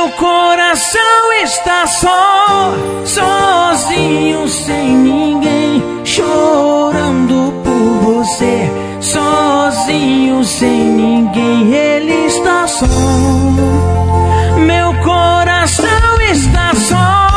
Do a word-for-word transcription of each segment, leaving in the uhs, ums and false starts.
Meu coração está só, sozinho, sem ninguém, chorando por você. Sozinho, sem ninguém, ele está só. Meu coração está só.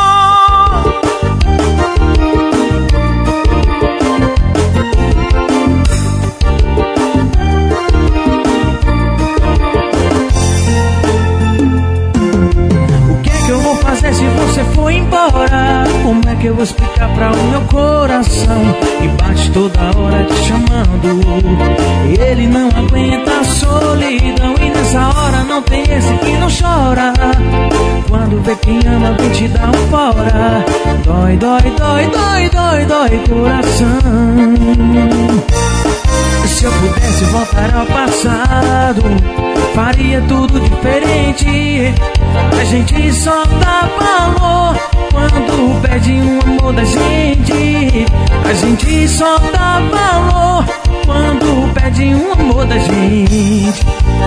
Se você for embora, como é que eu vou explicar pra o meu coração que bate toda hora te chamando? Ele não aguenta a solidão e nessa hora não tem esse que não chora. Quando vê quem ama vem te dar um fora. Dói, dói, dói, dói, dói, dói coração. Se eu pudesse voltar ao passado, faria tudo diferente. A gente só dá valor quando perde um amor da gente. A gente só dá valor quando perde um amor da gente.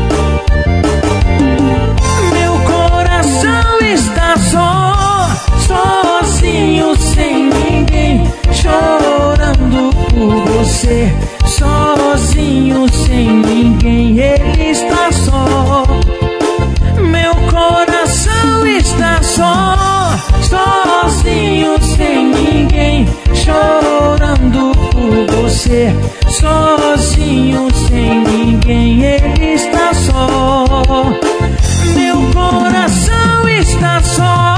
Meu coração está só, sozinho, sem ninguém, chorando por você. Sozinho, sem ninguém, ele está só. Meu coração está só, sozinho, sem ninguém, chorando por você. Sozinho, sem ninguém, ele está só. Meu coração está só.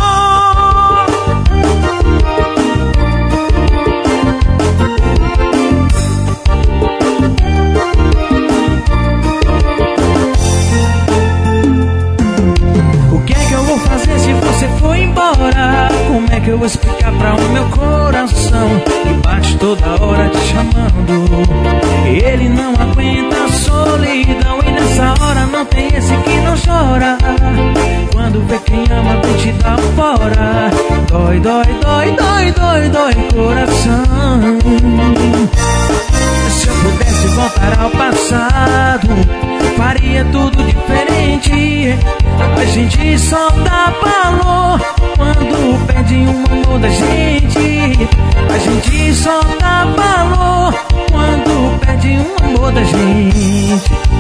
Se você for embora, como é que eu vou explicar pra o meu coração que bate toda hora te chamando? Ele não aguenta a solidão e nessa hora não tem esse que não chora. Quando vê quem ama vem te dar um fora. Dói, dói, dói, dói, dói, dói coração. Se eu pudesse voltar ao passado, faria tudo diferente. A gente só dá valor quando perde um amor da gente. A gente só dá valor quando perde um amor da gente.